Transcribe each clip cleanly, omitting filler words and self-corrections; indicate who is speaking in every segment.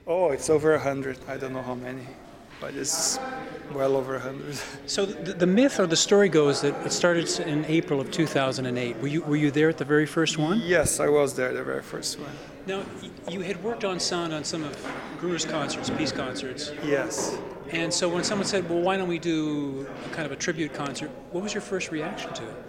Speaker 1: Oh, it's over 100. I don't know how many, but it's well over 100.
Speaker 2: So the myth or the story goes that it started in April of 2008. Were you there at the very first one?
Speaker 1: Yes, I was there, the very first one.
Speaker 2: Now, you had worked on sound on some of Guru's concerts, peace concerts.
Speaker 1: Yes.
Speaker 2: And so when someone said, well, why don't we do a kind of a tribute concert, what was your first reaction to it?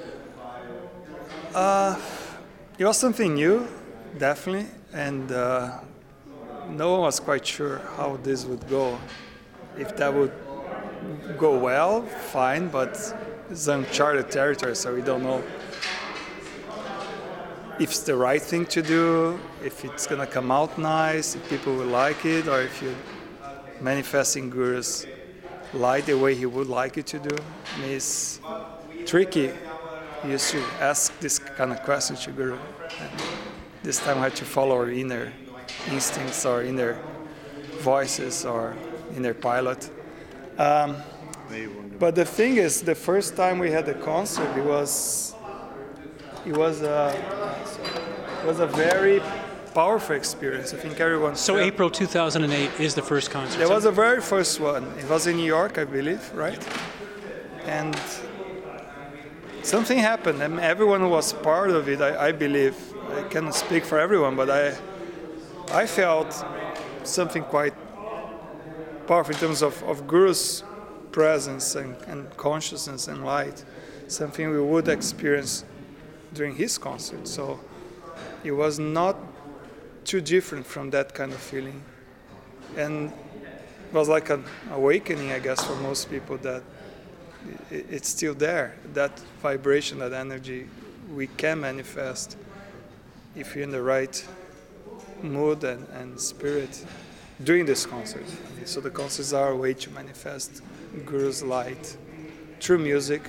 Speaker 1: It was something new, definitely, and no one was quite sure how this would go. If that would go well, fine, but it's uncharted territory, so we don't know if it's the right thing to do, if it's gonna come out nice, if people will like it, or if you're manifesting Guru's light the way he would like it to do. I mean, it's tricky. You used to ask this kind of question to Guru. And this time I had to follow our inner instincts or inner voices or inner pilot. But the thing is, the first time we had the concert, it was a very powerful experience. I think everyone.
Speaker 2: So
Speaker 1: felt.
Speaker 2: April 2008 is the first concert.
Speaker 1: It was the very first one. It was in New York, I believe, right? And something happened, and everyone was part of it. I believe. I cannot speak for everyone, but I felt something quite powerful in terms of Guru's presence and consciousness and light, something we would experience during his concert. So it was not too different from that kind of feeling. And it was like an awakening, I guess, for most people that it's still there. That vibration, that energy, we can manifest if you're in the right mood and spirit during this concert. So the concerts are a way to manifest Guru's light through music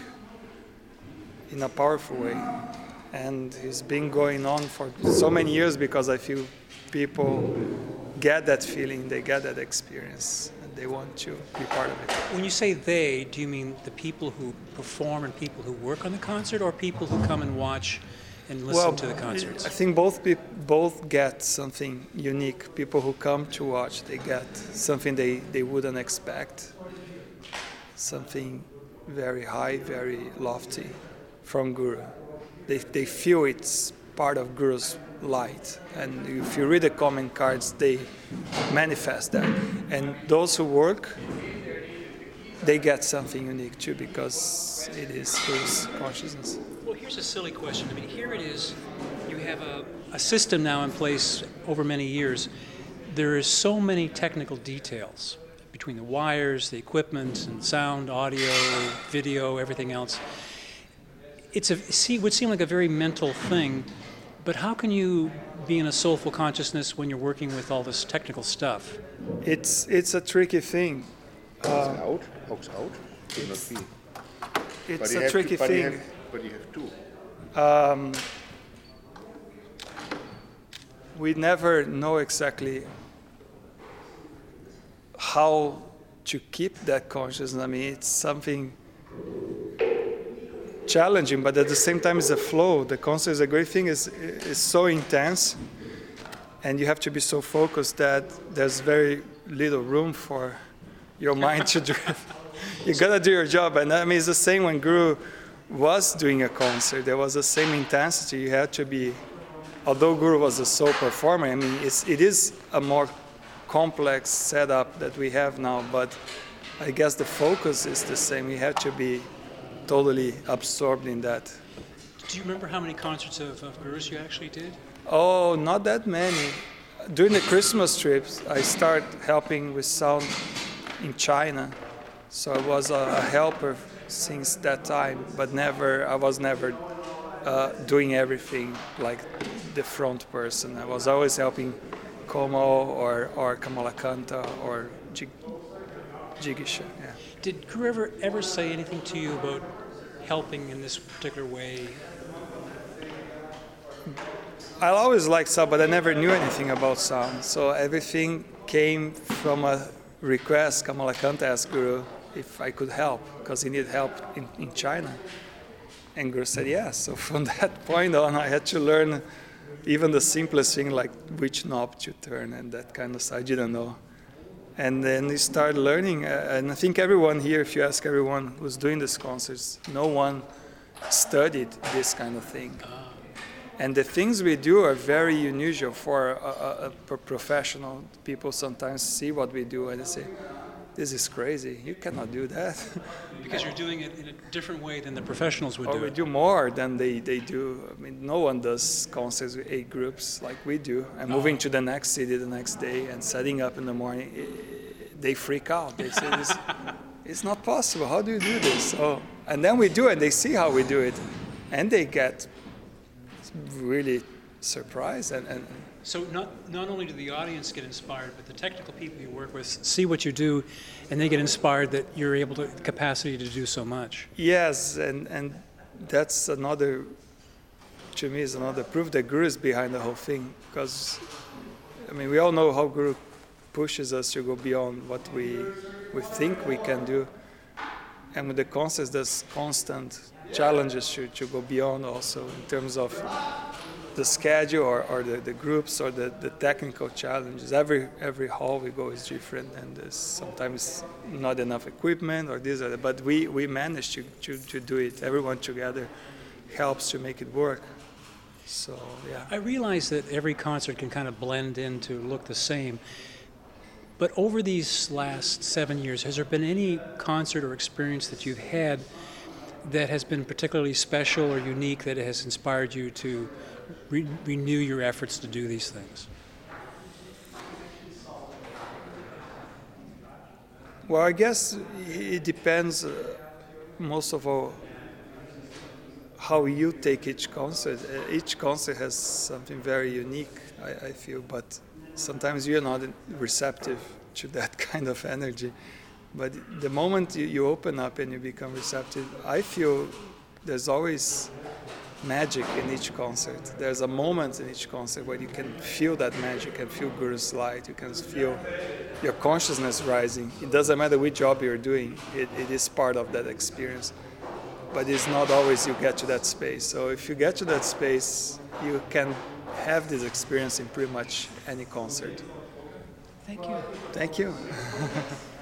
Speaker 1: in a powerful way. And it's been going on for so many years because I feel people get that feeling, they get that experience, and they want to be part of it.
Speaker 2: When you say they, do you mean the people who perform and people who work on the concert, or people who come and watch and listen to the concerts?
Speaker 1: I think both get something unique. People who come to watch, they get something they wouldn't expect, something very high, very lofty from Guru. They feel it's part of Guru's light. And if you read the comment cards, they manifest that. And those who work, they get something unique too, because it is Guru's consciousness.
Speaker 2: Well, here's a silly question. I mean, here it is. You have a system now in place over many years. There is so many technical details between the wires, the equipment, and sound, audio, video, everything else. It would seem like a very mental thing, but how can you be in a soulful consciousness when you're working with all this technical stuff?
Speaker 1: It's a tricky thing.
Speaker 3: Aux out?
Speaker 1: It's a tricky thing.
Speaker 3: But you have two.
Speaker 1: We never know exactly how to keep that consciousness. I mean, it's something challenging, but at the same time, it's a flow. The concert is a great thing. It's so intense, and you have to be so focused that there's very little room for your mind to drift. You gotta do your job, and I mean, it's the same when Guru was doing a concert. There was the same intensity. You had to be, although Guru was a sole performer, I mean, it is a more complex setup that we have now, but I guess the focus is the same. You have to be totally absorbed in that.
Speaker 2: Do you remember how many concerts of Guru's you actually did?
Speaker 1: Oh, not that many. During the Christmas trips, I started helping with sound in China. So I was a helper since that time, but I was never doing everything like the front person. I was always helping Como or Kamalakanta or Jigisha. Yeah.
Speaker 2: Did Guru ever say anything to you about helping in this particular way?
Speaker 1: I always liked sound, but I never knew anything about sound. So everything came from a request. Kamalakanta asked Guru if I could help, because he needed help in China. And Guru said yes. So from that point on, I had to learn even the simplest thing like which knob to turn and that kind of stuff, I didn't know. And then we started learning, and I think everyone here, if you ask everyone who's doing these concerts, no one studied this kind of thing. And the things we do are very unusual for a professional. People sometimes see what we do and they say, this is crazy, you cannot do that.
Speaker 2: Because you're doing it in a different way than the professionals would
Speaker 1: Or
Speaker 2: do
Speaker 1: we
Speaker 2: it.
Speaker 1: do more than they do. I mean, no one does concerts with 8 groups like we do. And moving to the next city the next day and setting up in the morning, they freak out. They say, it's not possible, how do you do this? So, and then we do it, they see how we do it, and they get really surprised. And
Speaker 2: So not only do the audience get inspired, but the technical people you work with see what you do, and they get inspired that you're able to the capacity to do so much.
Speaker 1: yes, and that's another, to me, is another proof that Guru is behind the whole thing. Because, I mean, we all know how Guru pushes us to go beyond what we think we can do. And with the concerts, there's constant challenges to go beyond also in terms of the schedule or the groups or the technical challenges. Every hall we go is different, and there's sometimes not enough equipment or this or that, but we manage to do it. Everyone together helps to make it work. So, yeah.
Speaker 2: I realize that every concert can kind of blend in to look the same, but over these last 7 years, has there been any concert or experience that you've had that has been particularly special or unique that has inspired you to renew your efforts to do these things?
Speaker 1: Well, I guess it depends, most of all, how you take each concert. Each concert has something very unique, I feel, but sometimes you're not receptive to that kind of energy. But the moment you open up and you become receptive, I feel there's always magic in each concert. There's a moment in each concert where you can feel that magic, you can feel Guru's light, you can feel your consciousness rising. It doesn't matter which job you're doing, it is part of that experience. But it's not always you get to that space. So if you get to that space, you can have this experience in pretty much any concert.
Speaker 2: Thank you.
Speaker 1: Thank you.